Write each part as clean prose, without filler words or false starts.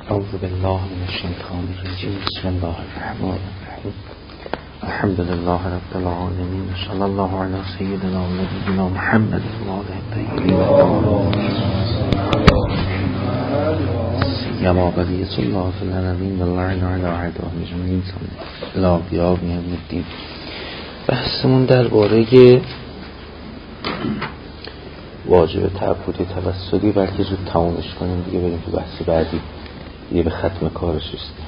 اعوذ بالله من الشیطان الرجیم بسم الله الرحمن الرحیم الحمد لله رب العالمین صلی الله علی سیدنا و نبینا محمد و آله الطاهرین سیما بقیة الله فی الارضین واللعن علی اعدائهم اجمعین الی قیام یوم الدین. بحثمون درباره واجب تعبد توسلی، بلکه زود تمامش کنیم دیگه بریم تو بحث بعدی دیگه به ختم کارش رسیدیم.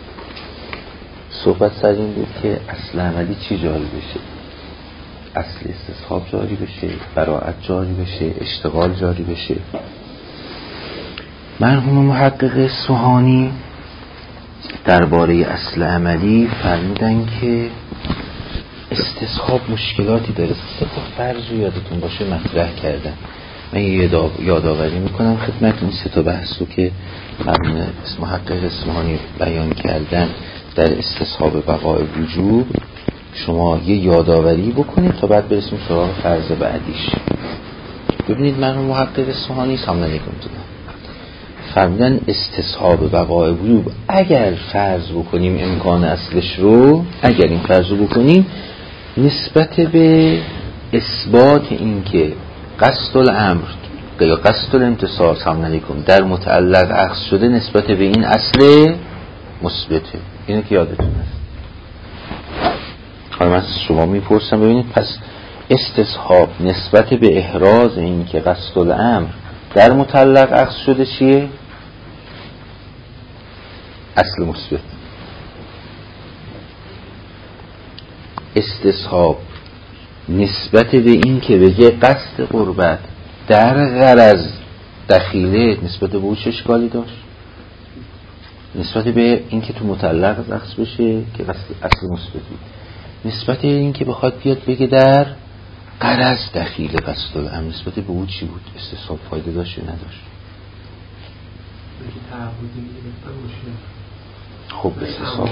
صحبت سر این بود که اصل عملی چی جاری بشه، اصل استصحاب جاری بشه، براءت جاری بشه، اشتغال جاری بشه. مرحوم محقق اصفهانی درباره اصل عملی فرمودن که استصحاب مشکلاتی داره. 3 فرض رو یادتون باشه مطرح کردن. من یادآوری میکنم خدمتتون 3 بحث رو که مرحوم محقق اصفهانی بیان کردن در استصحاب بقاء وجوب شما یه یادآوری بکنید تا بعد برسیم سراغ فرض بعدیش. ببینید مرحوم محقق اصفهانی سلام علیکم فرمودن استصحاب بقاء وجوب اگر فرض بکنیم امکان اصلش رو، اگر این فرض رو بکنیم نسبت به اثبات این که قصد الامر یا قصد الامتصال سلام علیکم در متعلق اخذ شده نسبت به این اصل مثبته. اینو که یادتون هست. حالا من از شما میپرسم ببینید پس استصحاب نسبت به احراز این که قصد الامر در متعلق اخذ شده چیه؟ اصل مثبت. استصحاب نسبت به این که بگه قصد قربت در غرض دخیله نسبت به او چه اشکالی داشت؟ نسبت به این که تو متعلق اخذ بشه که اصل مثبتی، نسبت به این که بخواد بیاد بگه در غرض دخیله قصد الامر نسبت به او چی بود؟ استصحاب فایده داشت یا نداشت؟ خب استصحاب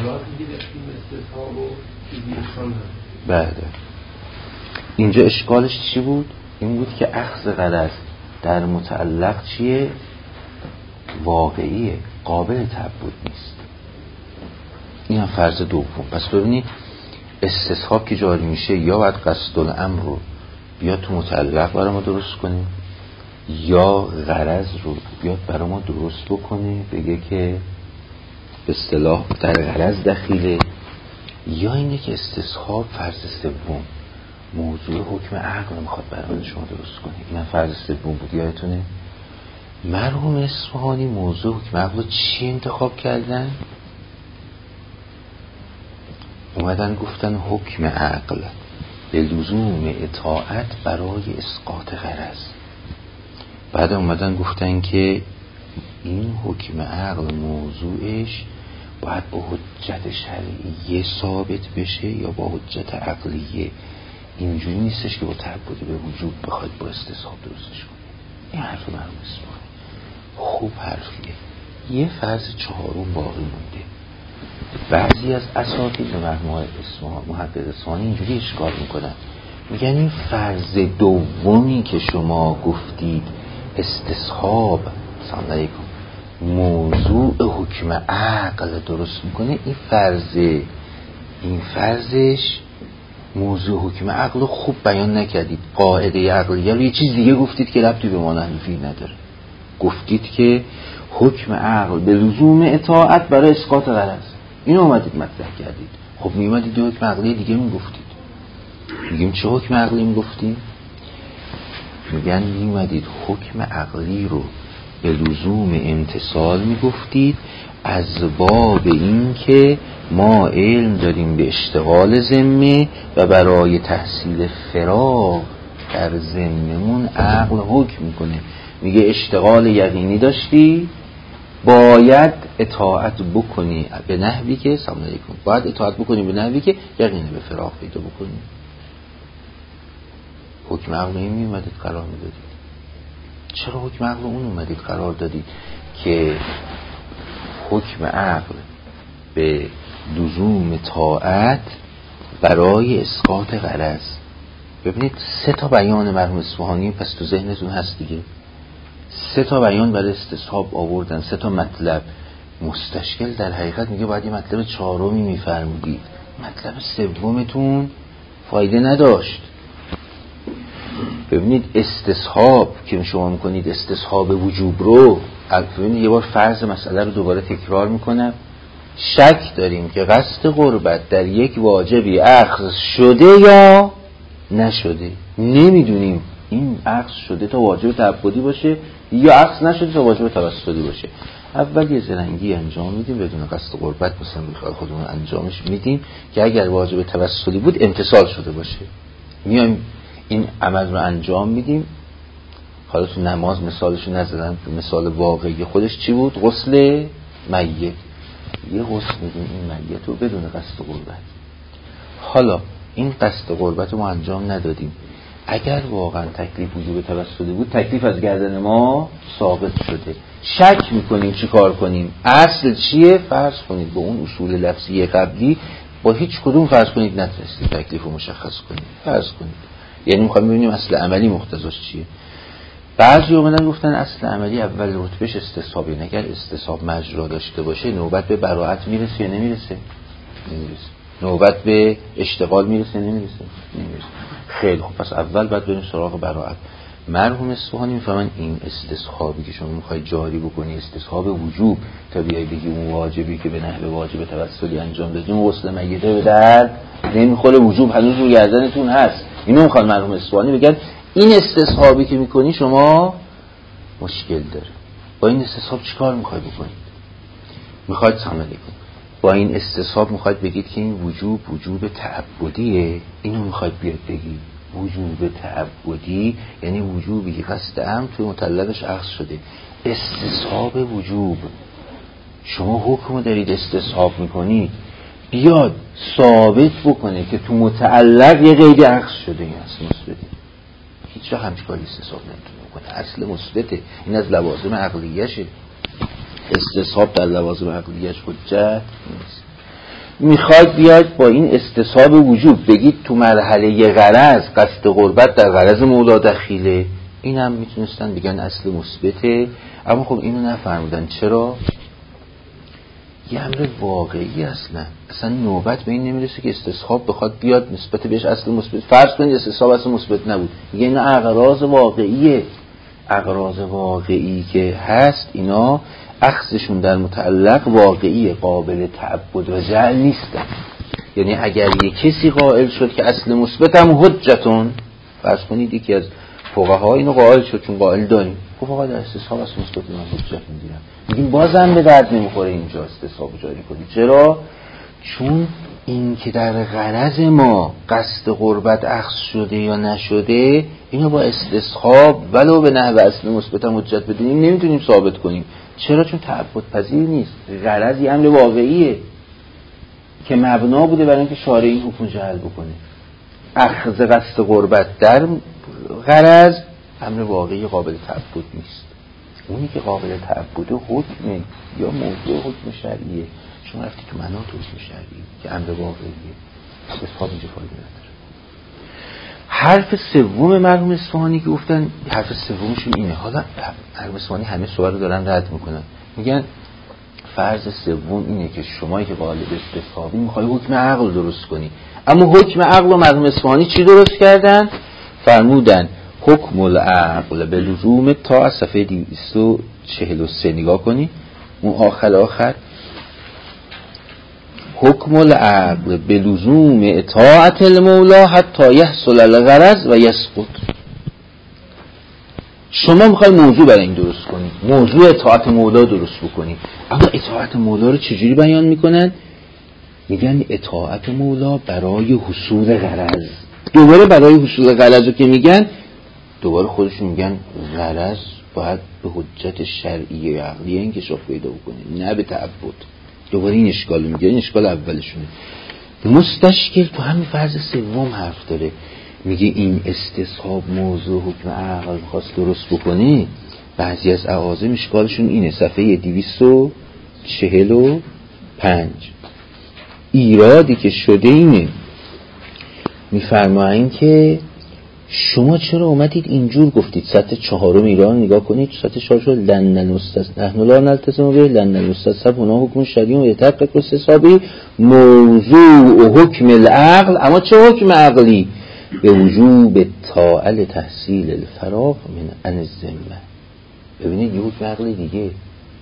بعد اینجا اشکالش چی بود؟ این بود که اخذ غرض در متعلق چیه؟ واقعیه، قابل تعبد نیست. این هم فرض دوم. پس ببینید استصحاب که جاری میشه یا باید قصد الامر رو بیاد تو متعلق برای ما درست کنه یا غرض رو بیاد برای ما درست بکنه بگه که به اصطلاح در غرض دخیله، یا اینه که استصحاب فرض سوم موضوع حکم عقل میخواد برای شما درست کنه. اینم فرض سوم بود یادتونه. مرحوم اصفهانی موضوع حکم عقل رو چی انتخاب کردن؟ اومدن گفتن حکم عقل به لزوم اطاعت برای اسقاط غرض. بعد اومدن گفتن که این حکم عقل موضوعش باید با حجت شرعیه ثابت بشه یا با حجت عقلیه. اینجوری نیستش که با تعبد به وجود بخواید با استصحاب درستش کنید. این حرف مرحوم اصفهانی خوب حرفیه. یه فرض 4 باقی مونده. بعضی از اساتید مرحوم محقق اصفهانی اینجوری اشکال میکنن، میگن این فرض دومی که شما گفتید استصحاب سلام علیکم موضوع حکم عقل درست میکنه، این فرضش موضوع حکم عقل رو خوب بیان نکردید. قاعده عقلیه رو یه چیز دیگه گفتید که ربطی به معنی حنفی نداره. گفتید که حکم عقل به لزوم اطاعت برای اسقاط غرض. اینو اومدید مطرح کردید. خب میومدید یه حکم عقلی دیگه میگفتید. میگیم چه حکم عقلی میگفتیم؟ میگن میومدید حکم عقلی رو به لزوم امتصال میگفتید از باب این که ما علم داریم به اشتغال ذمه و برای تحصیل فراغ در ذممون عقل حکم میکنه. میگه اشتغال یقینی داشتی باید اطاعت بکنی به نحوی که سلام علیکم باید اطاعت بکنی به نحوی که یقینی به فراغ پیدا بکنی. حکم عقل این اومدید قرار میدادید. چرا حکم عقل اون اومدید قرار دادید که حکم عقل به لزوم طاعت برای اسقاط غرض؟ ببینید 3 بیان مرحوم اصفهانی پس تو ذهنتون هست دیگه. 3 بیان برای استصحاب آوردن، 3 مطلب. مستشکل در حقیقت میگه باید یه مطلب چهارمی میفرمودید، مطلب سومتون فایده نداشت. ببینید استصحاب که شما میکنید استصحاب وجوب رو، ببینید یه بار فرض مسئله رو دوباره تکرار میکنم. شک داریم که قصد قربت در یک واجبی اخذ شده یا نشده، نمیدونیم این اخذ شده تا واجب تعبدی باشه یا اخذ نشده تا واجب توسلی باشه. اول یه زرنگی انجام میدیم بدون قصد قربت، مثلا بخواد خودمون انجامش میدیم که اگر واجب توسلی بود امتثال شده باشه، میایم این عمل رو انجام میدیم. حالا تو نماز مثالشو نزدم، مثال واقعی خودش چی بود؟ غسل میت. یه غسل میدیم این میت رو بدون قصد قربت. حالا این قصد قربت رو ما انجام ندادیم، اگر واقعا تکلیف وجوب توسلی بود تکلیف از گردن ما ثابت شده، شک میکنیم چی کار کنیم؟ اصل چیه؟ فرض کنید به اون اصول لفظی قبلی با هیچ کدوم فرض کنید نتونستید تکلیف رو مشخص کنید. فرض کنید یعنی میخوایم ببینیم اصل عملی مقتضاش چیه. بعضی اومدن گفتن اصل عملی اول رتبهش استصحابه، اگر استصحاب مجرا داشته باشه نوبت به براءت میرسه یا نمیرسه؟ نمیرسه. نوبت به اشتغال میرسه نمیرسه؟ نمیرسه. خیلی خب، پس اول باید بریم سراغ براءت. مرحوم اصفهانی میفهمن این استصحابی که شما میخوای جاری بکنی استصحاب وجوب، تا بیای بگی اون واجبی که به نحو واجب توسلی انجام دادیم غسل میته به درد نمیخوره، وجوب هنوز رو گردنتون هست. اینو میخوان مرحوم اصفهانی بگن این استصحابی که میکنی شما مشکل داره. با این استصحاب چیکار میخوای بکنید؟ میخواید عملی کنید با این استصحاب؟ میخواید بگید که این وجوب تعبدیه؟ اینو میخواید بیاد بگید وجوب تعبدی یعنی وجوبی که قصد عمد توی مطلقش اخذ شده. استصحاب وجوب شما حکم دارید استصحاب میکنید، بیاد ثابت بکنه که تو متعلق یه قید اخذ شده. این اصل مثبته، هیچ وقت همچه کاری استصحاب نمیتونه بکنه، اصل مثبته. این از لوازم عقلیشه. استصحاب در لوازم عقلیش حجت نیست. میخواد بیاد با این استصحاب وجوب بگید تو مرحله غرض قصد قربت در غرض مولا دخیله، این هم میتونستن بگن اصل مثبته. اما خب اینو نفرمودن. چرا؟ یه امر واقعی اصلا نوبت به این نمیرسه که استصحاب بخواد بیاد نسبت بهش اصل مثبت. فرض کنید استصحاب اصل مثبت نبود، میگه اینا اغراض واقعیه. اغراض واقعی که هست اینا اخذشون در متعلق واقعیه، قابل تعبد و جعل نیستن. یعنی اگر یک کسی قائل شد که اصل مثبت هم حجتون، فرض کنید یکی از فقها اینو قائل شد، چون قائل داریم، خب آقا در استصحاب اصل مثبت من حجت میگیرم، میگیم بازم به درد نمیخوره اینجا استصحاب جاری کنید. چرا؟ چون این که در غرض ما قصد قربت اخذ شده یا نشده اینو با استصحاب ولو به نحو اصل مثبت هم حجت بدونیم نمیتونیم ثابت کنیم. چرا؟ چون تعبد پذیر نیست. غرض یه امر واقعیه که مبنا بوده برای اینکه شارع این حکم جعل بکنه. اخذ قصد قربت در غرض امر واقعی قابل تعبد نیست. اونی که قابل تعبد حکمه یا موضوع حکم شرعیه. شما رفتی تو مناط حکم شرعی که امر واقعیه، استصحاب اینجا فایده نداره. حرف سوم مرحوم اصفهانی که گفتن، حرف سومشون اینه. حالا مرحوم اصفهانی همه صور رو دارن رد میکنن، میگن فرض سوم اینه که شمایی که قائل به استصحابی میخوای حکم عقل درست کنی، اما حکم عقل و مرحوم اصفهانی چی درست کردن؟ فرمودن حکم العقل به لزوم تا از صفحه 243 نگاه کنی اون آخر حکم العقل به لزوم اطاعت المولا حتی یحصل الغرض و یسقط. شما میخوای موضوع برای این درست کنید، موضوع اطاعت مولا درست بکنید، اما اطاعت مولا رو چجوری بیان میکنن؟ میگن اطاعت مولا برای حصول غرض. دوباره برای حصول غرض رو که میگن، دوباره خودشون میگن غرض باید به حجت شرعی و عقلی انکشاف پیدا بکنه، نه به تعبد. دوباره این اشکال میگه، این اشکال اولشونه. مستشکل تو همین فرض سوم حرف داره، میگه این استصحاب موضوع حکم عقل خواست درست بکنه. بعضی از اعاظم اشکالشون اینه، صفحه 245 ایرادی که شده اینه، میفرمایند که شما چرا اومدید اینجور گفتید؟ سطح 4 ایران نگاه کنید، سطح 4 شد لن نحن لا نلتزم به لن نستصحب هنا حکم شرعی و یتحقق استصحابی موضوع و حکم العقل. اما چه حکم عقلی؟ به وجوب طاعل تحصیل الفراغ من عن الذمه. ببینید یه حکم عقلی دیگه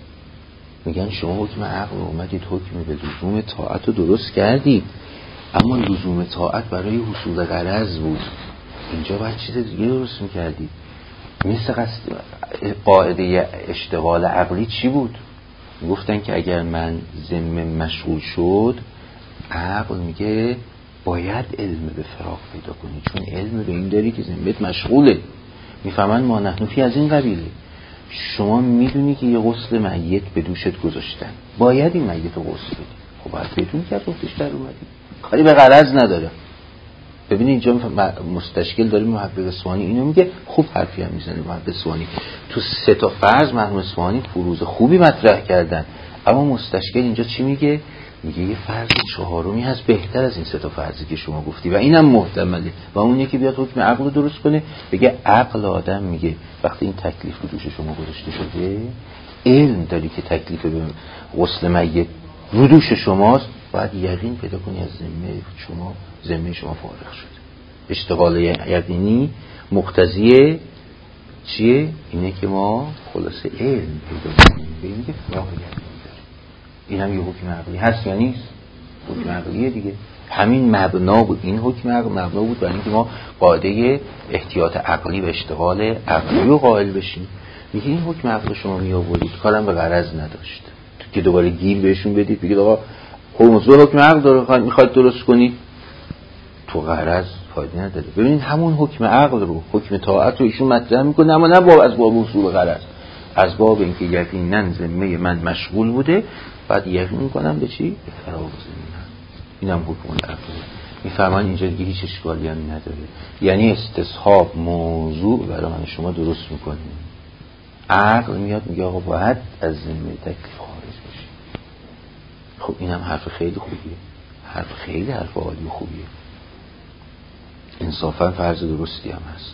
میگن شما حکم عقل اومدید حکم به لزوم طاعت رو درست کردید، اما لزوم طاعت برای حصول غرض بود، اینجا باید چیز دیگه درست میکردید. مثل قاعده اشتغال عقلی چی بود؟ گفتن که اگر من ذمه مشغول شد، عقل میگه باید علم به فراغ پیدا کنی، چون علم به این داری که ذمت مشغوله. میفهمن ما نحنفی از این قبیله. شما میدونی که یه غسل میت به دوشت گذاشتن، باید این میت رو غسل بدی. خب باید بدون که گفتش در اومدی، کاری به غرض نداره. ببینید اینجا مستشکل داره محقق اصفهانی اینو میگه، خوب حرفی هم میزنه محقق اصفهانی. تو 3 تا فرض مرحوم اصفهانی فروض خوبی مطرح کردن، اما مستشکل اینجا چی میگه؟ میگه یه فرض 4می هست بهتر از این 3 تا فرضی که شما گفتی و اینم محتمله، و اون یکی بیاد حکم عقل رو درست کنه، بگه عقل آدم میگه وقتی این تکلیف رو دوش شما گذاشته شده، علم داری که تکلیف به غسل میت رو دوش شماست، باید یقین پیدا کنی از ذمه شما فارغ شد. اشتغال یقینی مقتضی چیه؟ اینه که ما خلاصه علم پیدا کنیم به این که فراغ یقین داریم. این هم یه حکم عقلی هست یا نیست؟ حکم عقلیه دیگه. همین مبنا بود، این حکم عقل مبنا بود برای اینکه ما قاعده احتیاط عقلی و اشتغال عقلی رو قائل بشیم. میگه این حکم عقل شما می آورید کارم به غرض نداشت که دوباره گیر بهشون بدید بگید آقا موضوع حکم عقل داره میخواید درست کنید، تو غرض فایده نداره. ببینید همون حکم عقل رو، حکم طاعت رو ایشون مطرح میکنه، اما نه از باب اصول غرض، از باب اینکه یقینا ذمه من مشغول بوده، بعد یقین میکنم به چی؟ به فراغ ذمه. اینم حکم عقل. میفهمن اینجا دیگه هیچ اشکالی هم نداره، یعنی استصحاب موضوع برای من شما درست میکنه. عقل میاد میگه آقا باید از ذمه تکلیف خارج بشی. خب اینم حرف خیلی خوبیه، حرف عالی و خوبیه، انصافا فرض درستی هم هست.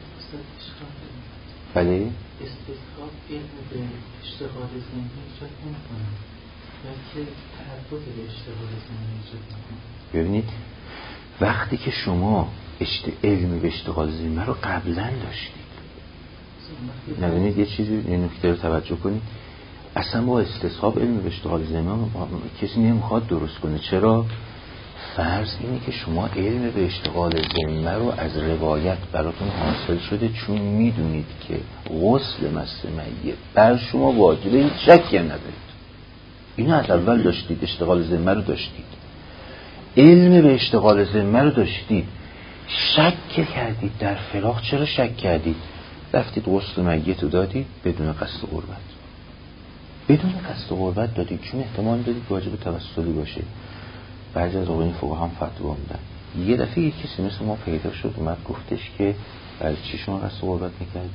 بله؟ استصحاب علم به اشتغال ذهنی ایجاد نمی‌کنه، بلکه تعبد به اشتغال ذهنی ایجاد می‌کنه. ببینید وقتی که شما علم به اشتغال ذهنی رو قبلا داشتید، نبینید یه چیزی، یه نکته رو توجه کنید، اصلا با استصحاب علم به اشتغال ذهنی کسی نمیخواد درست کنه. چرا؟ فرض اینه که شما علم به اشتغال ذمه رو از روایت براتون حاصل شده، چون میدونید که غسل مس میت بر شما واجبه، هیچ شکی ندارید. اینو از اول داشتید، اشتغال ذمه رو داشتید، علم به اشتغال ذمه رو داشتید، شک کردید در فراغ. چرا شک کردید؟ رفتید غسل میت رو دادید بدون قصد قربت، بدون قصد قربت دادید چون احتمال دادید واجب توسلی باشه. بعضی از آقایون فقها هم فتوا میدن. یه دفعه یک کسی مثل ما پیدا شد اومد گفتش که برای چی شما قصد قربت میکردید؟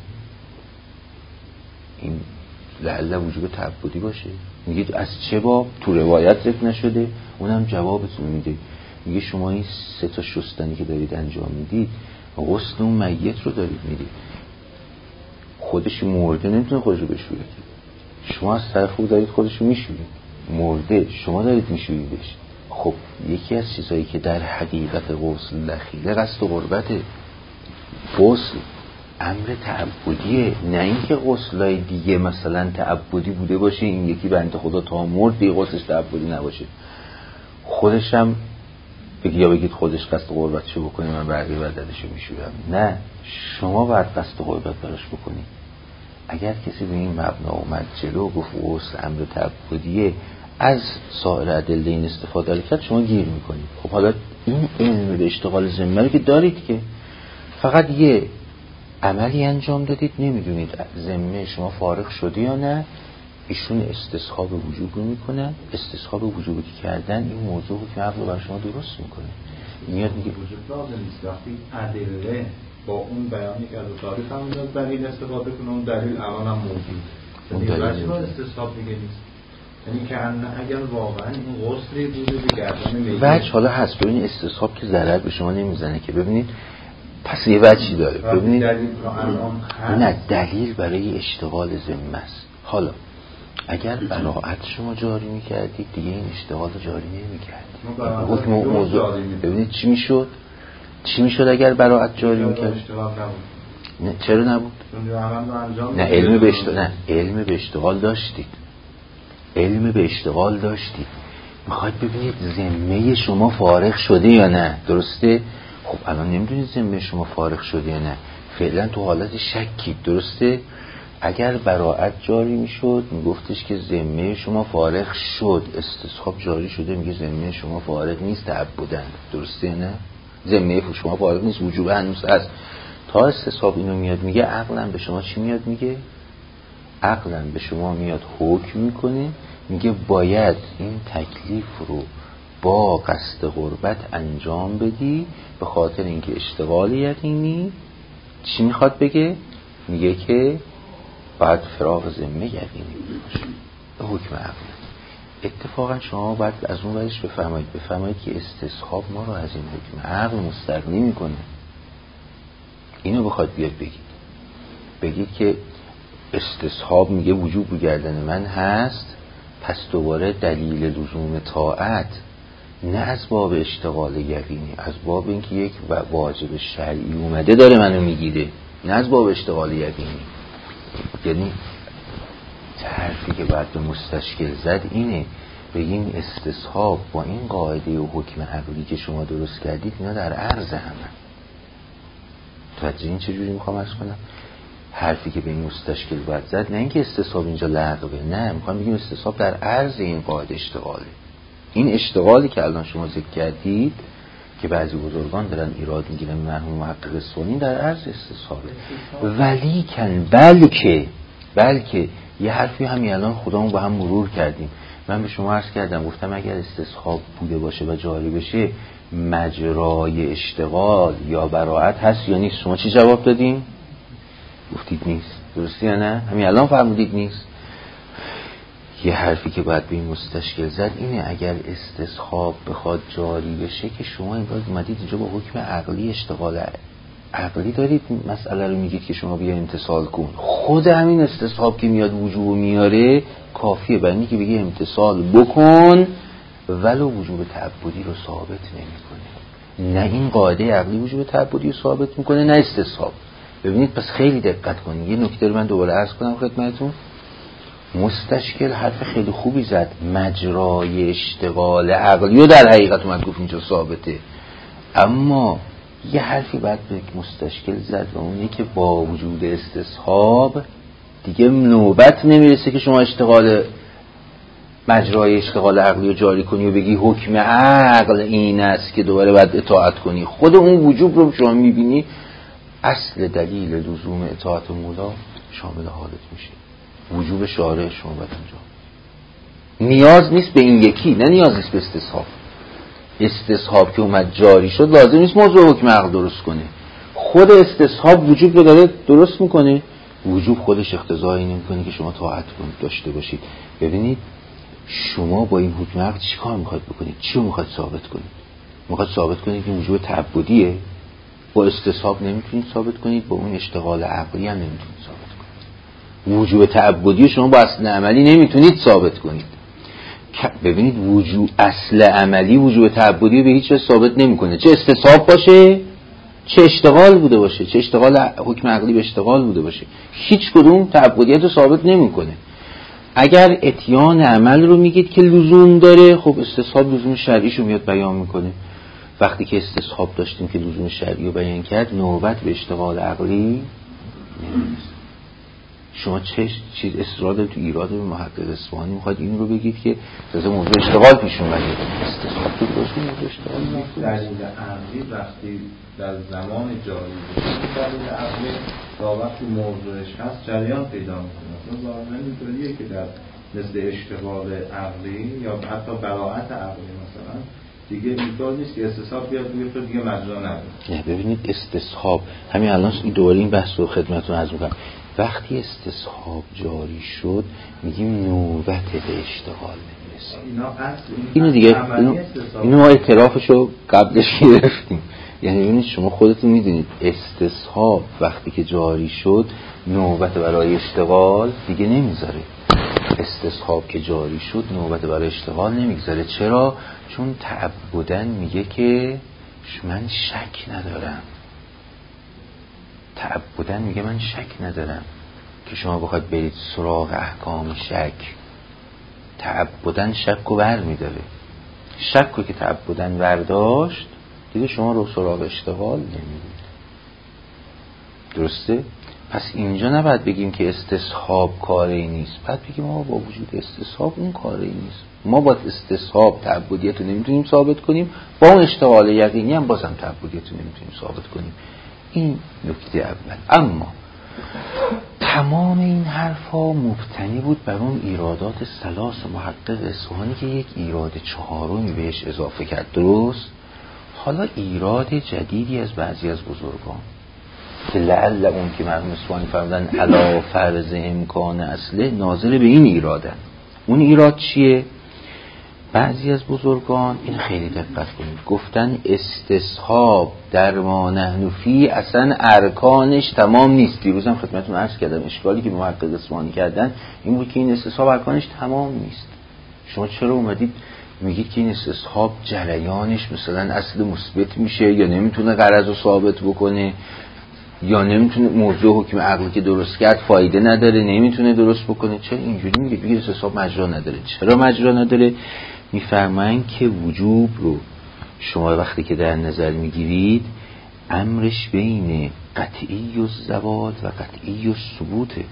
این لعله وجوب تعبدی باشه. میگید از چه باب؟ تو روایت ذکر نشده. اونم جوابتون میده، میگه شما این 3 تا شستنی که دارید انجام میدید غسل اون میت رو دارید میدید، خودش مرده نمیتونه خودش رو بشوره، شما از طرف او دارید خودش رو میشورید، مرده شما دارید میشوریدش. خب یکی از چیزایی که در حقیقت غسل دخیله قصد و قربته. غسل امر تعبدیه، نه اینکه غسلای دیگه مثلا تعبدی بوده باشه این یکی بنده خدا تا مرد دیگه غسلش تعبدی نباشه، خودش هم یا بگید خودش قصد و قربتشو بکنه من بقیه بدنشو میشورم. نه، شما باید قصد و قربت براش بکنید. اگر کسی به این مبنا اومد جلو گفت غسل امر تعبدیه، از سایر ادله این استفاده کرد، شما گیر میکنید. خب حالا این علم به اشتغال ذمه رو که دارید، که فقط یه عملی انجام دادید، نمیدونید ذمه شما فارغ شده یا نه، ایشون استصحاب وجوب رو میکنن. استصحاب وجوبی که کردن این موضوع که عقل رو بر شما درست میکنه. میاد میگه وجوب لازم نیست وقتی ادله با اون بیانی که از داری فهمیدن دلیل استفاده کنه، اون دلیل الان هم موجود، اون دلیل استصحاب دیگه نیست. یعنی که اگر واقعا این غسلی بوده به گردن میت وجه حالا هست. ببینید استصحاب که ضرر به شما نمیزنه که. ببینید پس یه وجهی داره. ببینید نه دلیل برای اشتغال ذمه است. حالا اگر براءت شما جاری میکردید دیگه این اشتغال جاری نمیکردید. حکم موضوع ببینید چی میشد اگر براءت جاری میکرد؟ نه چرا نبود؟ نه علم به اشتغال داشتید. میخواید ببینید ذمه شما فارغ شده یا نه، درسته؟ خب الان نمیدونید ذمه شما فارغ شده یا نه، فعلا تو حالت شکی، درسته؟ اگر براءت جاری میشد میگفتش که ذمه شما فارغ شد، استصحاب جاری شده میگه ذمه شما فارغ نیست تعبداً، درسته نه؟ ذمه شما فارغ نیست، وجوب هنوز هست. تا استصحاب اینو میاد میگه عقلاً به شما چی میاد میگه؟ عقلاً به شما میاد حکم میکنه، میگه باید این تکلیف رو با قصد قربت انجام بدی، به خاطر اینکه اشتغال یقینی چی میخواد بگه؟ میگه که باید فراغ ذمه یقینی باشه. حکم عقل. اتفاقا شما باید از اون ورش بفرمایید که استصحاب ما رو از این حکم عقل مستغنی میکنه. اینو بخواد بیاد بگید که استصحاب میگه وجوب گردن من هست، پس دوباره دلیل لزوم طاعت نه از باب اشتغال یقینی، از باب اینکه یک واجب شرعی اومده داره منو میگیره، نه از باب اشتغال یقینی. یعنی حرفی که باید به مستشکل زد اینه، بگیم استصحاب با این قاعده و حکم عقلی که شما درست کردید اینا در عرض همه. توجه این چجوری میخوام عرض کنم؟ حرفی که به این مستشکل باید زد نه اینکه استصحاب اینجا لغوه، نه، میخوام بگیم استصحاب در عرض این قاعده اشتغاله. این اشتغالی که الان شما ذکر کردید که بعضی بزرگان دارن ایراد میگیرن مرحوم محقق سنی، در عرض استصحابه. ولیکن بلکه یه حرفی همین الان خودمون با هم مرور کردیم. من به شما عرض کردم، گفتم اگر استصحاب بوده باشه و جاری بشه مجرای اشتغال یا براءت هست یا نیست. شما چی جواب دادین؟ گفتید نیست، درسته یا نه؟ همین الان فرمودید نیست. یه حرفی که باید به این مستشکل زد اینه، اگر استصحاب بخواد جاری بشه که شما این باید اومدید اینجا با حکم عقلی اشتغال عقلی دارید مسئله رو میگید که شما بیا امتثال کن. خود همین استصحاب که میاد وجوب میاره کافیه برای اینکه بگه امتثال بکن، ولو وجوب تعبدی رو ثابت نمیکنه. نه این قاعده عقلی وجوب تعبدی رو ثابت میکنه نه استصحاب. ببینید پس خیلی دقت کنید. یه نکته رو من دوباره عرض کنم خدمتتون. مستشکل حرف خیلی خوبی زد، مجرای اشتغال عقلی رو در حقیقت اومد گفت اینجا ثابته، اما یه حرفی بعد به مستشکل زد و اونی که با وجود استصحاب دیگه نوبت نمیرسه که شما مجرای اشتغال عقلی رو جاری کنی و بگی حکم عقل این است که دوباره باید اطاعت کنی. خود اون وجوب رو شما میبینی اصل دلیل لزوم اطاعت مولا شامل حالت میشه. وجوب شارع شما باید انجام. نیاز نیست به این یکی، نه نیاز نیست به استصحاب. استصحاب که اومد جاری شد لازم نیست موضوع حکم عقل درست کنه. خود استصحاب وجوب رو داره درست میکنه. وجوب خودش اقتضایی نمیکنه که شما طاعت کنید داشته باشید. ببینید شما با این حکم عقل چی کار میخواید بکنید؟ چی رو میخواید ثابت کنید؟ میخواید ثابت کنید که وجوب تعبدیه؟ با استصحاب نمیتونید ثابت کنید، با اون اشتغال عقلی هم نمیتونید ثابت کنید. وجوب تعبدی شما با اصل عملی نمیتونید ثابت کنید. ببینید وجوب اصل عملی وجوب تعبدی به هیچ وجه ثابت نمیکنه، چه استصحاب باشه چه اشتغال بوده باشه، چه اشتغال حکم عقلی به اشتغال بوده باشه، هیچ کدوم تعبدیت رو ثابت نمیکنه. اگر اتیان عمل رو میگید که لزوم داره، خب استصحاب لزوم شرعیش رو میاد بیان میکنه. وقتی که استصحاب داشتیم که لزوم شرعی رو بیان کرد، نوبت به اشتغال عقلی نمیرسه. شما چه چیز اصرار دارید تو ایراد به محقق اصفهانی میخواید این رو بگید که تازه موضوع اشتغال پیش اومده. استصحاب تو درست موضوع اشتغال دلیل عقلی وقتی در زمان جاری دلیل عقلی تا وقتی موضوعش هست جریان پیدا میکنه. ظاهرا اینطوریه که در مثل اشتغال عقلی یا حتی براءت عقلی مثلا دیگه اینطور نیست که استصحاب بیاد بگه تو دیگه مجرا نداره. نه ببینید استصحاب همین الان دوباره این بحث رو خدمتتون عرض می‌کنم. وقتی استصحاب جاری شد میگیم نوبت به اشتغال نمیرسه. اینو دیگه اینو ما اعترافشو قبلش گرفتیم. یعنی ببینید شما خودتون میدونید استصحاب وقتی که جاری شد نوبت برای اشتغال دیگه نمیذاره. استصحاب که جاری شد نوبت برای اشتغال نمیگذاره. چرا؟ چون تعبداً میگه که من شک ندارم. تعبداً میگه من شک ندارم که شما بخواید برید سراغ احکام شک. تعبداً شک رو بر میداره. شک رو که تعبداً برداشت دیگه شما رو سراغ اشتغال نمیدید. درسته؟ پس اینجا نباید بگیم که استصحاب کاری نیست، بعد بگیم ما با وجود استصحاب اون کاری نیست. ما با استصحاب تعبدیت رو نمیتونیم ثابت کنیم، با اون اشتغال یقینی هم بازم تعبدیت رو نمیتونیم ثابت کنیم. این نکته اول. اما تمام این حرفا مبتنی بود بر اون ایرادات ثلاث محقق اصفهانی که یک ایراد چهارمی بهش اضافه کرد. درست؟ حالا ایراد جدیدی از بعضی از بزرگان که لعل اون که مرحوم اصفهانی فرمودن علا فرض امکان اصله ناظر به این ایرادن. اون ایراد چیه؟ بعضی از بزرگان این خیلی دقت کنید گفتن استصحاب در ما نحن فی اصلا ارکانش تمام نیست. دیروزم خدمتتون عرض کردم اشکالی که محقق اصفهانی کردن این بود که این استصحاب ارکانش تمام نیست. شما چرا اومدید میگید که این استصحاب جریانش مثلا اصل مثبت میشه یا نمیتونه غرض رو ثابت بکنه یا نمیتونه موضوع حکم عقلی که درست کرد فایده نداره نمیتونه درست بکنه؟ چرا اینجوری میگید؟ بگید استصحاب مجرا نداره. چرا مجرا نداره؟ میفرمایند که وجوب رو شما وقتی که در نظر میگیرید امرش بین قطعی و زوال و قطعی و ثبوته.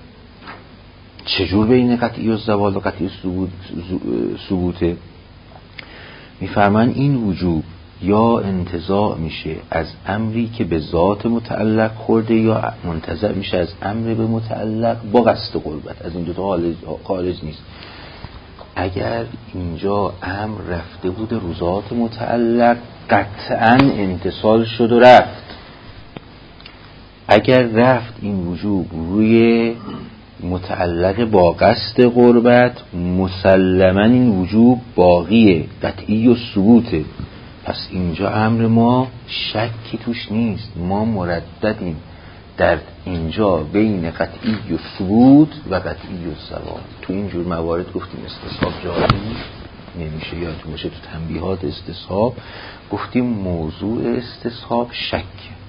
چجور بین قطعی و زوال و قطعی و ثبوته؟ میفرمایند این وجوب یا انتزاع میشه از امری که به ذات متعلق خورده یا منتزع میشه از امر به متعلق با قصد قربت. از این دو تا خارج نیست. اگر اینجا امر رفته بود رو ذات متعلق قطعاً انتصال شد و رفت. اگر رفت این وجوب روی متعلق با قصد قربت مسلماً این وجوب باقیه، قطعی و ثبوته. پس اینجا امر ما شکی توش نیست. ما مرددیم در اینجا بین قطعی و ثبوت و قطعی و زوال. تو اینجور موارد گفتیم استصحاب جاری نمیشه. یادتون باشه تو تنبیهات استصحاب گفتیم موضوع استصحاب شک.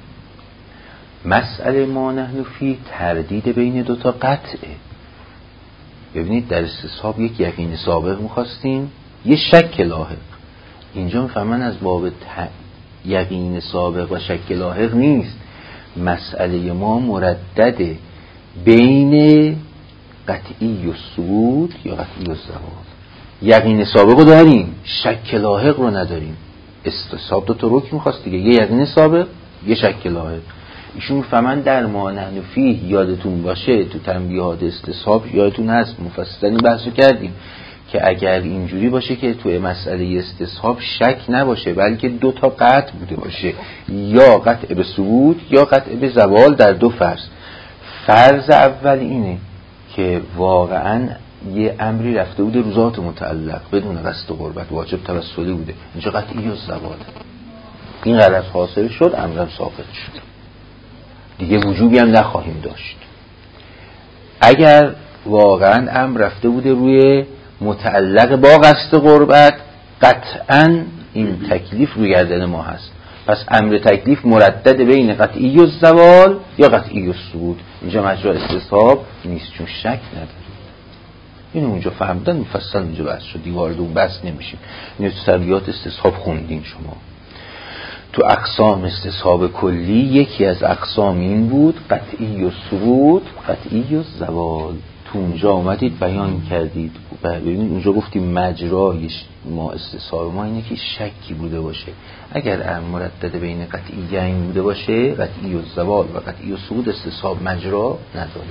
مسئله ما نحن فی تردید بین دوتا قطعه. ببینید در استصحاب یک یقین سابق میخواستیم، یه شک لاحق. اینجا میفهمن از باب یقین سابق و شک لاحق نیست. مسئله ما مردده بین قطعی و ثبوت یا قطعی و زوال. یقین سابق رو داریم، شک لاحق رو نداریم. استصحاب دو تا رکن می‌خواست دیگه، یه یقین سابق یه شک لاحق. ایشون میفهمن در ما نحن فیه. یادتون باشه تو تنبیهات استصحاب یادتون هست مفصلا بحثو کردیم که اگر اینجوری باشه که توی مسئله استصحاب شک نباشه بلکه دو تا قطع بوده باشه، یا قطع به ثبوت یا قطع به زوال در دو فرض. فرض اول اینه که واقعا یه امری رفته بوده رو ذات متعلق بدون قصد قربت، واجب توسلی بوده، اینجا قطعی و زوال. این غرض حاصل شد، امرم ثابت شد، دیگه وجوبی هم نخواهیم داشت. اگر واقعا امر رفته بوده روی متعلق با قصد قربت، قطعا این تکلیف روی گردن ما هست. پس امر تکلیف مردد بین قطعی و زوال یا قطعی و ثبوت. اینجا مجرا استصحاب نیست چون شک نداره. اینو اونجا فهمیدن مفصل اونجا بحث شد، دیگه وارد اون بحث نمیشیم. اینو تو تنبیهات استصحاب خوندین شما. تو اقسام استصحاب کلی یکی از اقسام این بود قطعی و ثبوت، قطعی و زوال. تو اونجا اومدید بیان کردید. ببینید اونجا گفتیم مجرای ما استصحاب ما اینه که شکی بوده باشه. اگر امر مردد بین قطعیین بوده باشه، قطعی و زوال و قطعی و ثبوت استصحاب مجرا نداره.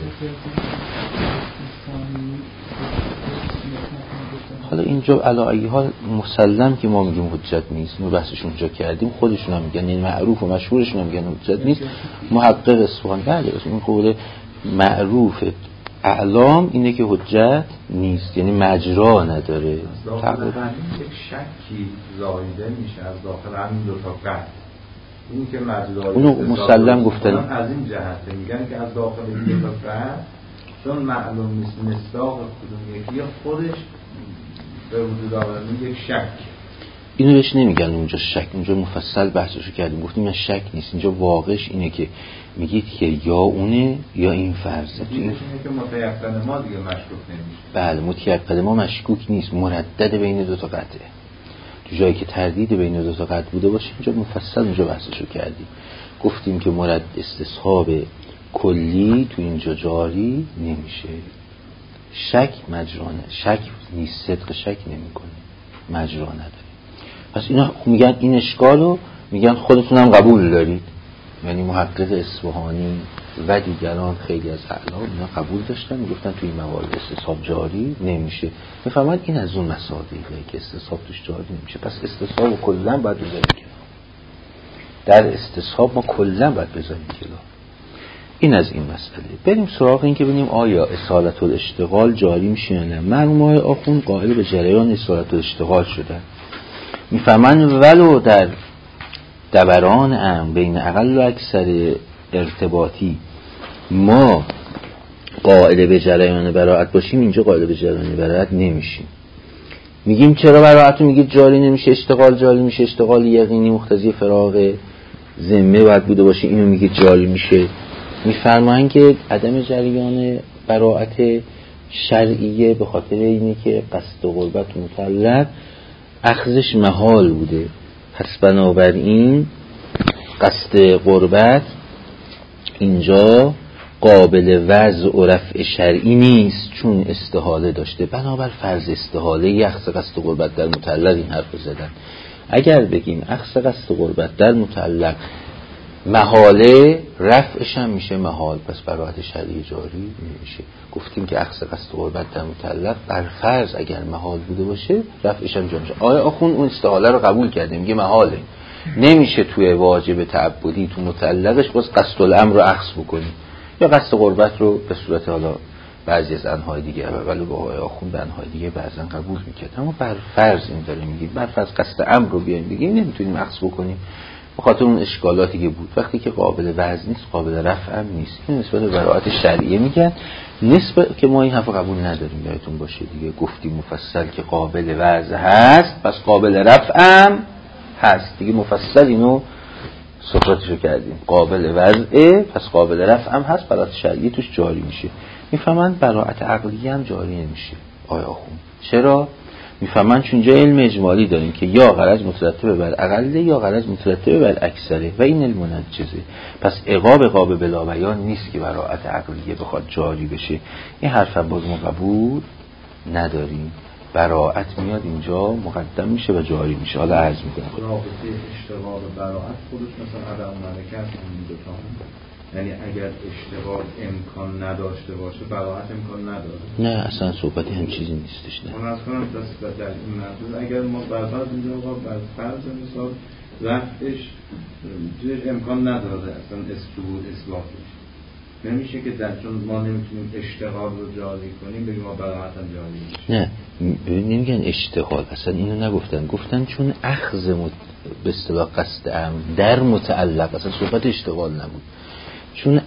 حالا اینجا علی حال مسلم که ما میگیم حجت نیست، ما بحثش اونجا کردیم، خودشون هم میگن این معروف و مشهورشون هم میگن حجت نیست. محقق اصفهانی بله این قول معروف اعلام اینه که حجت نیست، یعنی مجرا نداره. تقریبا یک شکی زایده میشه از داخل همین دو تا قطع. این که مجداری اونو مسلم گفتن از این جهته میگن که از داخل این دو فرد چون معلوم نیست مصداق کدوم یکی خودش به وجود آوردن یک شک. اینو بهش نمیگن اونجا شک، اونجا مفصل بحثشو کردیم گفتیم من شک نیست، اینجا واقعش اینه که میگید که یا اونه یا این فرضه. تو این که متیقن ما دیگه مشکوک نمیشه. بله متیقن ما مشکوک نیست، مردد بین دو تا قطعه. تو جایی که تردید بین دو تا قطع بوده باشه اینجا مفصل اونجا بحثشو کردیم، گفتیم که مرد استصحاب کلی تو اینجا جاری نمیشه. شک مجرانه، شک نیست، صدق شک نمیکنه، مجرا نداره. پس اینا میگن این اشکالو میگن خودتونم قبول دارید، یعنی محقق اصفهانی و دیگران خیلی از اعلام اینا قبول داشتن، میگفتن توی این موارد استصحاب جاری نمیشه. میفهمن این از اون مصادیقه که استصحاب توش جاری نمیشه. پس استصحاب کلا باید بذاریم کنار، در استصحاب ما کلا باید بذاریم کنار. این از این مسئله. بریم سراغ این که ببینیم آیا اصالت الاشتغال جاری میشه یا نه. مرحوم آقای آخوند قائل به جریان اصالت الاشتغال شدن. میفهمن ولو در دوران امر بین اقل و اکثر ارتباطی ما قائل به جریان براءت باشیم، اینجا قائل به جریان براءت نمیشیم. میگیم چرا براءت رو میگید جاری نمیشه، اشتغال جاری میشه، اشتغال یقینی مقتضی فراغ ذمه باید بوده باشه، اینو میگید جاری میشه. میفرمایند که عدم جریان براءت شرعیه به خاطر اینه که قصد قربت مطلق اخذش محال بوده، پس بنابراین قصد قربت اینجا قابل وضع و رفع شرعی نیست چون استحاله داشته، بنابر فرض استحاله یخص قصد قربت در مطلق این حرف زدن. اگر بگیم اخذ قصد قربت در مطلق محاله، رفعش هم میشه محال، پس براءت شرعی جاری نمیشه. گفتیم که اخذ قصد قربت در مطلق بر فرض اگر محال بوده باشه رفعش هم جاری میشه. آیا آخون اون استحاله رو قبول کرده، میگه محاله، نمیشه توی واجب تعبدی تو مطلقش باز قصد الامر رو اخذ بکنی یا قصد قربت رو به صورت حالا بعضی از انواع دیگه، ولی با آقای آخوند به انواع دیگه بعضا قبول میکرد، اما بر فرض این داره میگیم، بر فرض قصد امر رو بیایم بگیم نمیتونیم اخذ بکنیم به خاطر اون اشکالاتی که بود. وقتی که قابل وضع نیست قابل رفع هم نیست. این نسبت به براءت شرعیه میگن، نسبت که ما این حرف قبول نداریم. یادتون باشه دیگه گفتیم مفصل که قابل وضع هست پس قابل رفع هم هست دیگه، مفصل اینو صحبتشو کردیم، قابل وضعه پس قابل رفع هم هست، براءت شرعیه توش جاری میشه. میفهمن براءت عقلیه هم جاری نمیشه. آیا آخوند چرا؟ میفهمن چون جای علم اجمالی داریم که یا غرض مترتب بر اقله یا غرض مترتب بر اکثره و این المنجزه، پس عقاب بلا بیان نیست که براءت عقلیه بخواد جاری بشه. این حرف هم باز ما قبول نداریم. براءت میاد اینجا مقدم میشه و جاری میشه. حالا عرض میکنم رابطه اشتغال و براءت خودش مثلا عدم ملکت این دو تا، یعنی اگر اشتغال امکان نداشته باشه براءت امکان نداره. نه اصلا صحبتی هم چیزی نیستش. نه من از کنم دست در این منظور اگر ما برفرض اینجا بر فرض مثال رفتش توش امکان نداره اصلا اثباتش نمیشه که در چون ما نمیتونیم اشتغال رو جاری کنیم بگیم ما براءت هم جاری میشه. نه نمیگن اشتغال، اصلا اینو نگفتن، گفتن چون اخذ به اصطلاح قصد امر در متعلق، اصلا صحبت اشتغال نبود، چون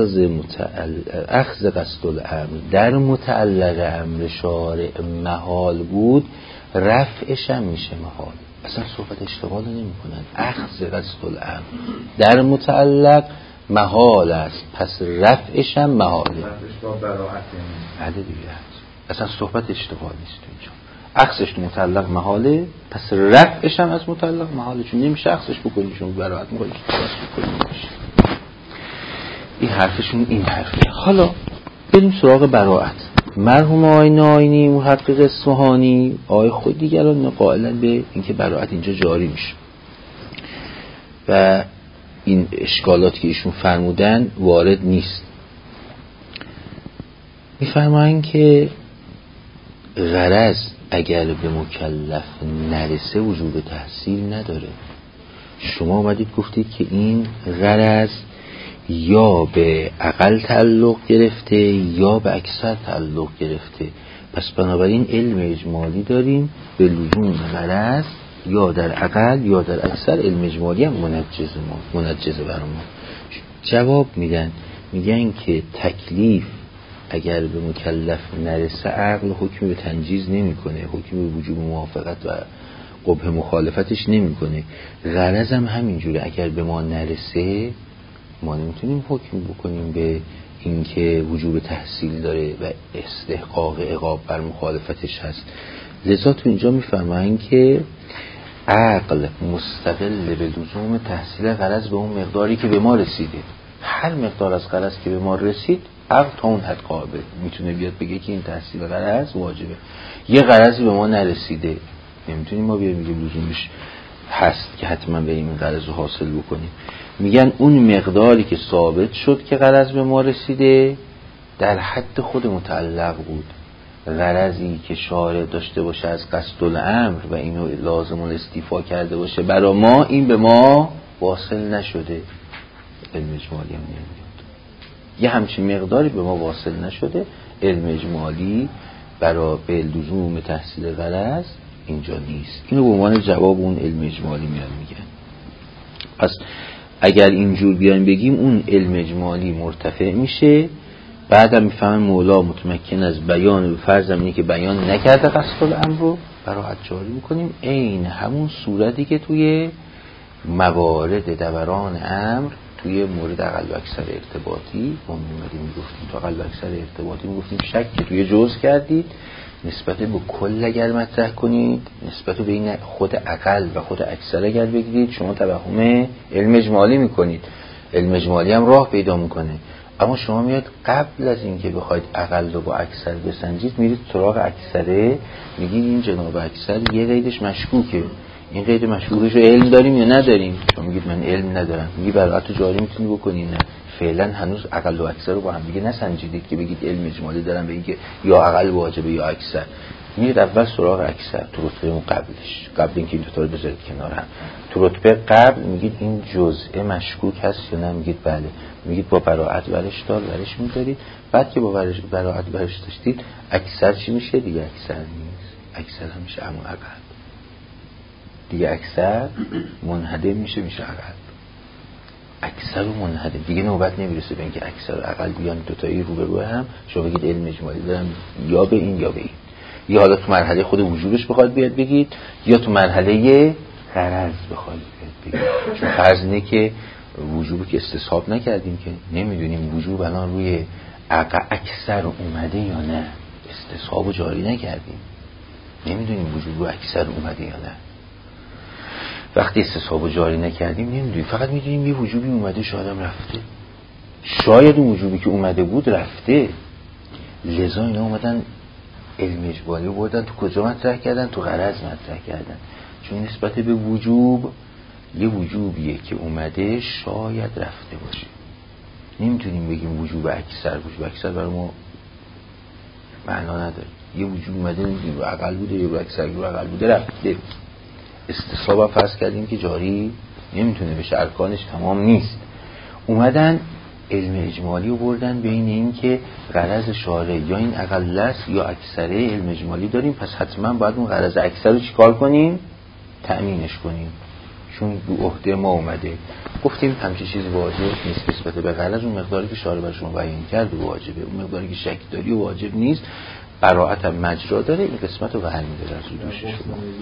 اخذ قصد الامر در متعلق امر شارع محال بود رفعش هم میشه محال. اصلا صحبت اشتغال نمی کنن. اخذ قصد الامر در متعلق محال است پس رفعش هم محاله. رفعش با براءت عدد دیگه هست. اصلا صحبت اشتغال نیست اینجا. اخذش تو متعلق محاله پس رفعش هم از متعلق محاله، چون نمیشه اخذش بکنی چون براءت میخوای اشتغالش بکنی نمیشه. این حرفشون این حرفه. حالا بریم سراغ براءت. مرحوم آقای ناینی محقق اصفهانی آقای خود دیگران قائلن به اینکه براءت اینجا جاری میشه و این اشکالاتی که ایشون فرمودن وارد نیست. میفرمایند که غرض اگر به مکلف نرسه وجوب تحصیل نداره. شما اومدید گفتید که این غرض یا به اقل تعلق گرفته یا به اکثر تعلق گرفته، پس بنابراین علم اجمالی داریم به لزوم غرض یا در اقل یا در اکثر علم اجمالی هم منجزه برای ما. جواب میگن که تکلیف اگر به مکلف نرسه عقل حکمی به تنجیز نمیکنه، حکمی به وجوب موافقت و قبح مخالفتش نمیکنه. غرض هم همینجوره، اگر به ما نرسه ما نمیتونیم حکم بکنیم به اینکه وجوب تحصیل داره و استحقاق عقاب بر مخالفتش هست. لذا تو اینجا میفهمن که عقل مستقل به لزوم تحصیل غرض به اون مقداری که به ما رسیده. هر مقدار از غرض که به ما رسید عقل تا اون حد قابل میتونه بیاد بگه که این تحصیل غرض واجبه. یه غرضی به ما نرسیده، نمیتونیم ما بیایم بگیم لزومش هست که حتما به این غرض رو حاصل بکنیم. میگن اون مقداری که ثابت شد که غرض به ما رسیده در حد خود متعلق بود. غرضی که شارع داشته باشه از قصد الامر و اینو لازم الاستیفا کرده باشه برای ما، این به ما واصل نشده. علم اجمالی هم نمیاد یه همچین مقداری به ما واصل نشده. علم اجمالی برای به لزوم تحصیل غرض اینجا نیست. اینو به عنوان جواب اون علم اجمالی میگن. پس اگر اینجور بیایم بگیم اون علم اجمالی مرتفع میشه. بعدم میفهمن مولا متمکن از بیان به فرض اینه که بیان نکرده قصد الامر رو براحت جاری میکنیم. این همون صورتی که توی موارد دوران امر توی مورد اقل و اکثر ارتباطی ما میگفتیم. تو اقل و اکثر ارتباطی میگفتیم شک که توی جزء کردید نسبت به کل اگر مطرح کنید، نسبت به بین خود اقل و خود اکثر اگر بگیرید، شما توهم علم اجمالی میکنید. علم اجمالی هم راه پیدا میکنه، اما شما میاد قبل از اینکه بخواید اقل رو با اکثر بسنجید میرید سراغ اکثره، میگید این جناب اکثر یه قیدش مشکوکه، این قید مشکوکش رو علم داریم یا نداریم؟ شما میگید من علم ندارم. میگی براحت جاری میتونی بکنی؟ نه، فعلا هنوز اقل و اکثر رو با هم دیگه نسنجیدید که بگید علم اجمالی دارم به اینکه یا اقل واجبه یا اکثر. میرید اول سراغ اکثر تو رتبه اون قبلش، قبل اینکه این دو تا رو بذارید کنار هم. تو رتبه قبل میگید این جزء مشکوک هست یا نه؟ میگید بله. میگید با براعت برش میدارید. بعد که با براعت برش داشتید اکثر چی میشه؟ دیگه اکثر نیست، اکثر هم میشه همون اقل دیگه. اکثر منحدم میشه اقل. اکثر و منحدم دیگه نوبت نمیرسه به اینکه اکثر و اقل بیان دوتایی رو به رو هم شما بگید علم اجمالی دارم یا به این یا به این. یا حالا تو مرحله خود وجوبش بخواد بیاد بگید، یا تو مرحله غرض بخواد بیاد بگید. چون فرض اینه که وجوبی که استصحاب نکردیم که نمیدونیم وجوب الان روی اکثر اومده یا نه. استصحاب جاری نکردیم، نمیدونیم وجوب رو اکثر اومده یا نه. وقتی استصحاب جاری نکردیم نمیدونیم، فقط میدونیم یه وجوبی اومده، شاید هم رفته، شاید اون وجوبی که اومده بود رفته. لذا اینا اومدن علم اجمالی رو بردن تو کجا مطرح کردن؟ تو غرض مطرح کردن. چون نسبت به وجوب یه وجوبیه که اومده شاید رفته باشه. نمیتونیم بگیم وجوب اکثر برای ما معنا نداره. یه وجوب اومده نمیدونیم رو اقل بوده یا رو اکثر، رو اقل بوده رفته. استصحاب هم فرض کردیم که جاری نمیتونه بشه، ارکانش تمام نیست. اومدن علم اجمالی رو بردن بین این که غرض شارع یا این اقل است یا اکثره علم اجمالی داریم، پس حتما باید اون غرض اکثر رو چیکار کنیم؟ تأمینش کنیم، چون دو عهده ما اومده. گفتیم همچین چیزی واجب نیست نسبت به غرض. اون مقداری که شارع برای شما بیان کرده واجبه، اون مقداری که شک داری واجب نیست. براعت هم مجرا داره، این قسمت رو برمی داره از اون دوشه شما.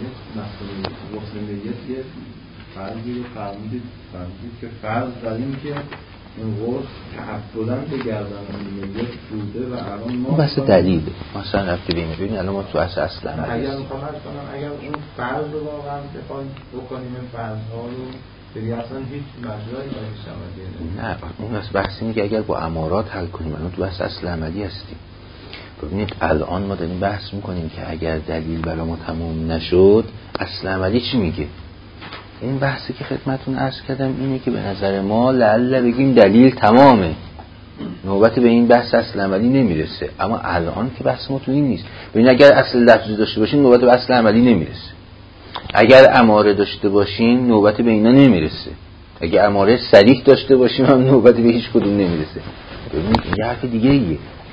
مسلمیت یه فرضی رو فرمودید که فرض در این که این قرص تعبداً به گردن ملیت بوده و الان ما بحث دلیله. مثلا رفتی ببینید الان ما تو اصل اگر میخوام اگر اون فرض رو واقعا بکنیم این فرض‌ها رو دیگه اصلا هیچ مجرایی نمیشه. نه، اون از بحث اینه که اگر با امارات حل کنیم، الان تو بحث اصل عملی هستیم. ببینید الان ما داریم بحث میکنیم که اگر دلیل برای ما تمام نشد اصل عملی چی میگه. این بحثی که خدمتون عرض کردم اینه که به نظر ما لعل بگیم دلیل تمامه، نوبت به این بحث اصل عملی نمیرسه. اما الان که بحث ما تو این نیست. ببین اگر اصل لفظی داشته باشین نوبت به اصل عملی نمیرسه، اگر اماره داشته باشین نوبت به اینا نمیرسه، اگر اماره صریح داشته باشیم هم نوبت به هیچ کدوم نمیرسه. ببینید این حرف دیگه ایه.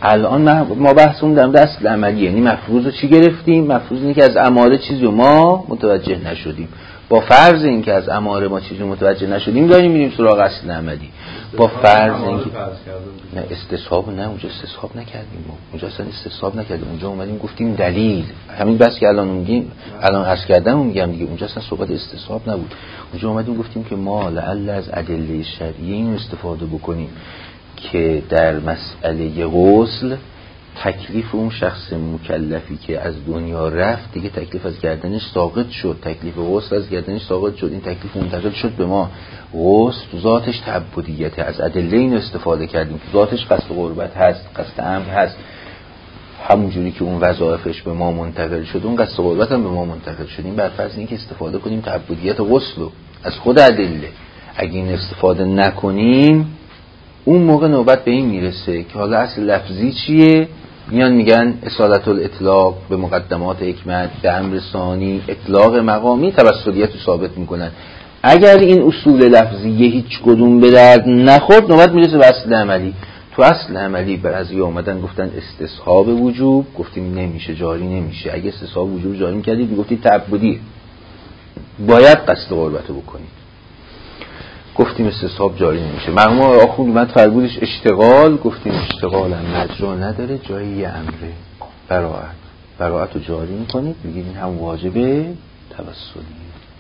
الان ما بحثمون در مورد اصل عملی، یعنی مفروض رو چی گرفتیم؟ مفروض اینه که از اماره چیزی رو ما متوجه نشدیم. با فرض این که از اماره ما چیزی رو متوجه نشدیم داریم میریم سراغ اصل عملی. با فرض این که نه استصحاب، نه اونجا استصحاب نکردیم، ما اونجا اصلا استصحاب نکردیم. اونجا اومدیم گفتیم دلیل، همین بس که الان میگیم، الان عرض کردم میگم دیگه، اونجا اصلا صحبت استصحاب نبود. اونجا اومدیم گفتیم که ما لعل از ادله شرعیه این استفاده بکنیم که در مسئله غسل تکلیف اون شخص مکلفی که از دنیا رفت دیگه تکلیف از گردنش ساقط شد، تکلیف غسل از گردنش ساقط شد، این تکلیف منتقل شد به ما. غسل تو ذاتش تعبدیته، از ادله این استفاده کردیم، تو ذاتش قصد قربت هست، قصد امر هست، همونجوری که اون وظایفش به ما منتقل شد اون قصد قربت هم به ما منتقل شد. این بر فرض اینه که استفاده کنیم تعبدیت غسل رو از خود ادله. اگه این استفاده نکنیم اون موقع نوبت به این میرسه که حالا اصل لفظی چیه؟ میان میگن اصالت الاطلاق به مقدمات حکمت، به امر ثانی، اطلاق مقامی، توسلیت رو ثابت میکنن. اگر این اصول لفظیه هیچ کدوم به درد نخورد نوبت میرسه به اصل عملی. تو اصل عملی بعضی اومدن گفتن استصحاب وجوب، گفتیم نمیشه، جاری نمیشه. اگه استصحاب وجوب جاری میکردید میگفتید تعبدی، باید قصد قربت رو بکنید، گفتیم استصحاب جاری نمیشه. مرحوم آخوند اومد فرمودش اشتغال، گفتیم اشتغال هم مجرا نداره، جایی یه امره براعت رو جاری میکنید، میگید این هم واجبه توسلی.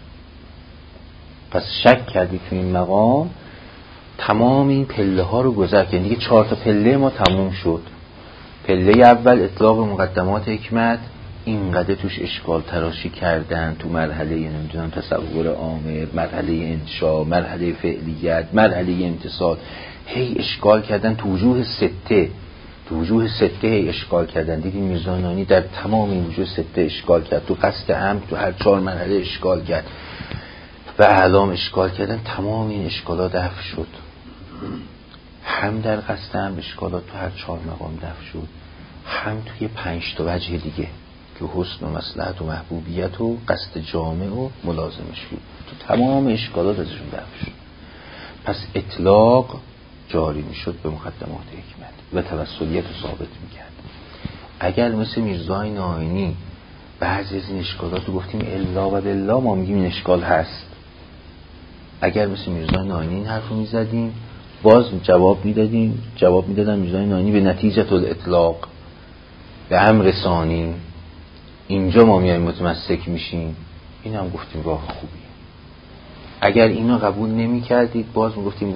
پس شک کردید تو این مقام، تمام این پله ها رو گذر کردید دیگه. 4 تا پله ما تموم شد. پله اول اطلاق مقدمات حکمت، اینقدر توش اشکال تراشی کردن تو مرحله نمیدونم تصور عامر، مرحله انشا، مرحله فعلیت، مرحله امتصال، هی اشکال کردن تو وجوه سته هی اشکال کردن. دیدیم میرزا نانی در تمام این وجوه سته اشکال کرد، تو قصد امر تو هر 4 مرحله اشکال کرد و اعلام اشکال کردن. تمام این اشکالات دفع شد، هم در قصد امر اشکالات تو هر 4 مقام دفع شد، هم توی 5 تا وجه دیگه که حسن و مصلحت و محبوبیت و قصد جامع و ملازمش بود، تو تمام اشکالات ازشون دفع شد. پس اطلاق جاری میشد به مقدمات حکمت و توسلیت رو ثابت میکرد. اگر مثل میرزای ناینی بعضی از این اشکالات رو گفتیم الا و بالله، ما میگیم این اشکال هست. اگر مثل میرزای ناینی این حرف رو میزدیم باز جواب میدادن میرزای ناینی به نتیجه الاطلاق، به امر ثانی، اینجا ما میایم متمسک میشیم. این هم گفتیم راه خوبیه. اگر اینو قبول نمی کردید باز میگفتیم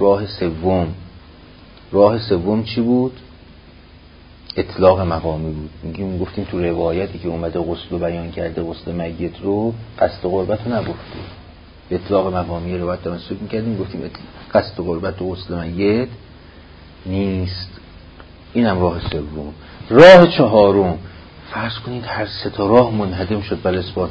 راه سوم چی بود؟ اطلاق مقامی بود. گفتیم تو روایتی که اومده غسل رو بیان کرده، غسل میت رو، قصد قربت رو نگفتیم، اطلاق مقامی روایت تمسک میکردیم، گفتیم قصد قربت و غسل میت نیست. اینم راه سوم. راه چهارم، فرض کنید هر 3 تا راه منهدم شد بر اثبات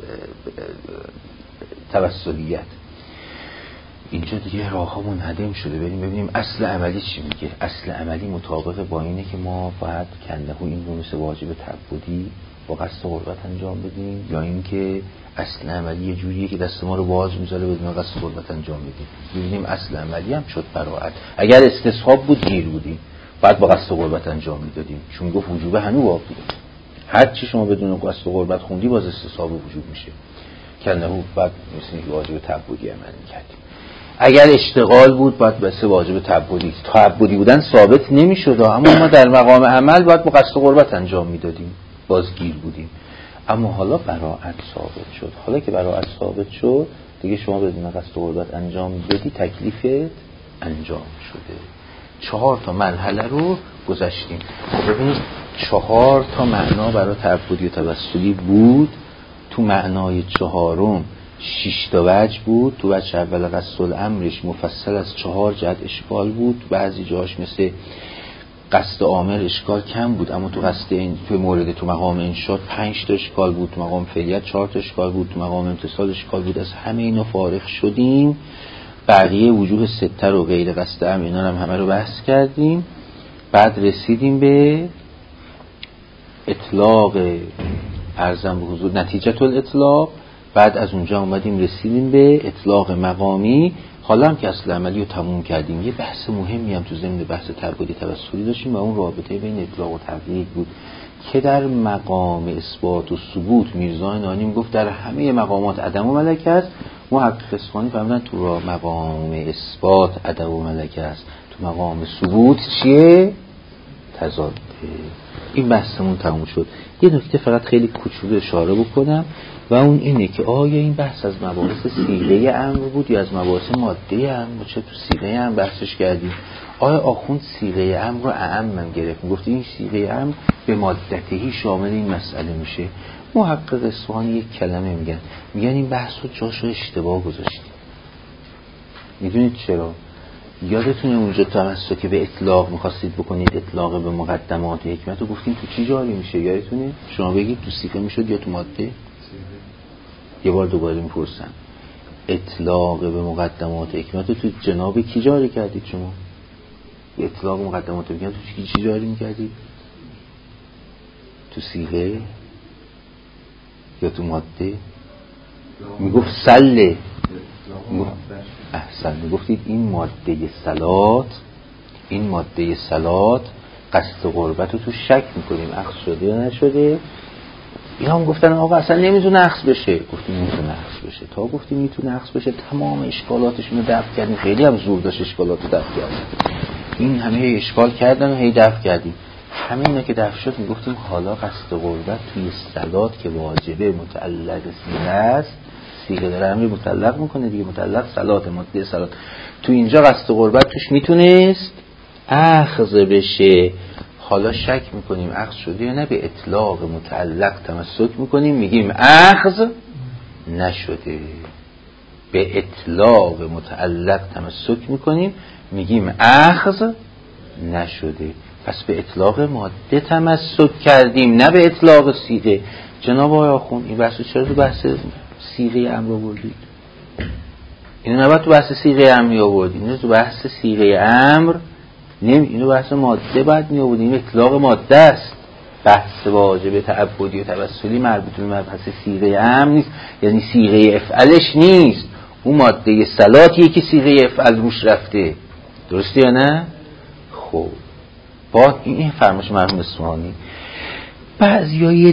توسلیت. اینجا دیگه راه ها منهدم شده، بریم ببینیم اصل عملی چی میگه. اصل عملی مطابق با اینه که ما باید کندهو این رو مثل واجب تعبدی با قصد قربت انجام بدیم، یا اینکه اصل عملی یه جوریه که دست ما رو باز میذاره بدون قصد قربت انجام بدیم. ببینیم اصل عملی هم شد براعت. اگر استصحاب بود گیر بودیم، بعد با قصد قربت انجام میدادیم، چون گفت وجوبه هنوز واقعی. هر چی شما بدون قصد قربت خوندی باز استصحاب وجوب میشه، کندهو بعد مثل واجب تعبدی عمل میکردیم. اگر اشتغال بود باید بس واجب تعبدی بودن ثابت نمیشد، اما ما در مقام عمل باید با قصد قربت انجام میدادیم، باز گیر بودیم. اما حالا براعت ثابت شد. حالا که براعت ثابت شد دیگه شما بدون قصد قربت انجام بدی تکلیفت انجام شده. 4 تا مرحله رو گذشتیم. ببینید 4 تا معنا برای تعبدی و توسلی بود. تو معنای 4م 6 تا وجه بود. تو وجه اول قصد الامرش مفصل از 4 جهت اشکال بود. بعضی جاش مثل قصد آمر اشکال کم بود، اما تو قصد تو مورد تو مقام انشاء 5 تا اشکال بود، تو مقام فعلیت 4 تا اشکال بود، تو مقام امتصال اشکال بود. از همه اینا فارغ شدیم. بقیه وجوه 6 رو غیر قصد امر اینا هم همه رو بحث کردیم. بعد رسیدیم به اطلاق ارزم به حضور نتیجه الاطلاق. بعد از اونجا اومدیم رسیدیم به اطلاق مقامی. حالا هم که اصل عملی رو تموم کردیم، یه بحث مهمی هم تو ضمن بحث تعبدی توسلی داشتیم و اون رابطه بین اطلاق و تقیید بود که در مقام اثبات و ثبوت میرزا نانی میگفت در همه مقامات عدم و ملکه است. محقق اصفهانی فهمیدن تو مقام اثبات عدم و ملکه است، تو مقام ثبوت چیه؟ تضاده. این بحثمون تموم شد. یه نکته فقط خیلی کوچولو اشاره بکنم و اون اینه که آیا این بحث از مباحث صیغه امر بود یا از مباحث ماده امر؟ چه تو صیغه امر بحثش کردیم. آیا آخوند صیغه امر رو اعم گرفت، گفت این صیغه امر به مادتهی شامل این مسئله میشه. محقق اصفهانی یک کلمه میگن این بحث رو جاشو اشتباه گذاشتیم. میدونید چرا؟ یادتونه اونجا تمسک به اطلاق میخواستید بکنید، اطلاق به مقدمات حکمت رو گفتیم تو چی جاری میشه؟ یادتونه؟ شما بگید تو صیغه میشد یا تو ماده؟ یه بار دوباره میپرسم، اطلاق به مقدمات حکمت رو تو جناب کی جاری کردید شما؟ اطلاق مقدمات حکمت تو چی جاری میکردید؟ تو صیغه یا تو ماده؟ میگفت سله، احسن، میگفتید این ماده صلات قصد قربت رو تو شک میکنیم اخذ شده یا نشده. اینا هم گفتن آقا اصلا نمیتونه اخذ بشه. گفتیم میتونه اخذ بشه. تا گفتیم میتونه اخذ بشه تمام اشکالاتشون رو دفع کردیم. خیلی هم زور داشت اشکالات رو دفع کردیم. این همه اشکال کردن و هی دفع کردیم. همه اینا که دفع شد میگفتیم حالا قصد قربت توی صلات که واجبه متعلق سیغه است، سیغه داره امری مطلق میکنه دیگه، مطلق صلات، ماده صلات، تو اینجا قصد قربت توش میتونست اخذ بشه. حالا شک میکنیم اخذ شده یا نه، به اطلاق متعلق تمسک میکنیم میگیم اخذ نشده. به اطلاق متعلق تمسک میکنیم میگیم اخذ نشده. پس به اطلاق ماده تمسک کردیم نه به اطلاق صیغه. جناب آقای آخوند این بحثو چرا تو بحث صیغه امر آوردید؟ اینو نباید تو بحث صیغه امر می آوردید، اینو تو بحث صیغه امر اینو بحث ماده باید می آوردید. این اطلاق ماده است. بحث واجب تعبدی و توسلی مربوط به مبحث صیغه امر نیست، یعنی صیغه افعلش نیست، اون ماده صلاتیه که صیغه افعل روش رفته. درسته یا نه؟ خب با این فرمایش مرحوم اصفهانی بعضیا یه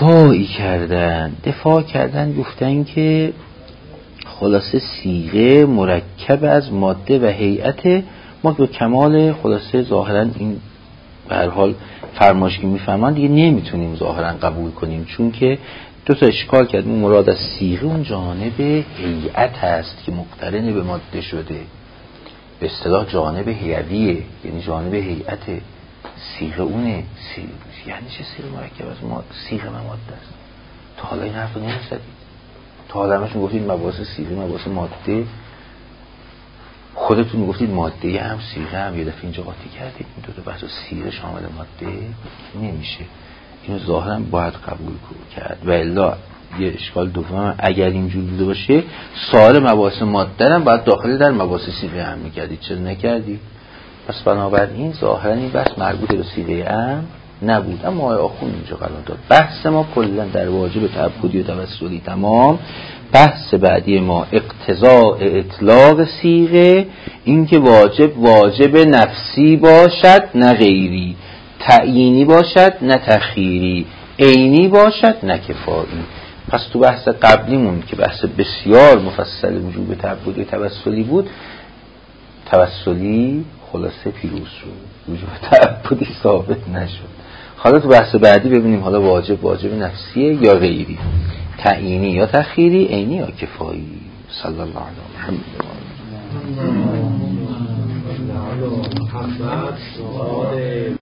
دفاع کردن گفتن که خلاصه صیغه مرکب از ماده و هیئت. ما به کمال خلاصه ظاهرا این به هر حال فرمایشی که میفهمن دیگه نمیتونیم ظاهرا قبول کنیم، چون که دو تا اشکال کردیم. مراد از صیغه اون جانب هیئت هست که مقترن به ماده شده، به اصطلاح جانب هیئویه، یعنی جانب هیئت. صیغه اونه، یعنی چه صیغه مرکب از ماده؟ صیغه ماده است. تا حالا این حرف رو نمی‌زدید؟ تا حالا همشون گفتید مباحث صیغه مباحث ماده، خودتون میگفتید ماده هم صیغه هم، یه دفعه اینجا قاطی کردید این دو تا بحث صیغه شامل ماده نمیشه. اینو ظاهرا باید قبول کرد و الا یه اشکال دوم اگر اینجور بوده باشه سوال مباحث ماده هم باید داخل در مباحث صیغه هم میکردید، چرا نکردید؟ پس بنابراین ظاهرا این بحث مربوط به صیغه امر نبود. اما آقای آخوند اینجا قرار داد بحث ما کلا در واجب تعبدی و توسلی تمام. بحث بعدی ما اقتضاء اطلاق صیغه، این که واجب نفسی باشد نه غیری، تعیینی باشد نه تخییری، عینی باشد نه کفایی. پس تو بحث قبلیمون که بحث بسیار مفصل وجوب تعبدی و توسلی بود، توسلی خلاصه پیروز شد، وجوب تعبدی ثابت نشد. حالا تو بحث بعدی ببینیم حالا واجب نفسیه یا غیری، تعیینی یا تخییری، عینی یا کفایی. صلی الله علیه محمد.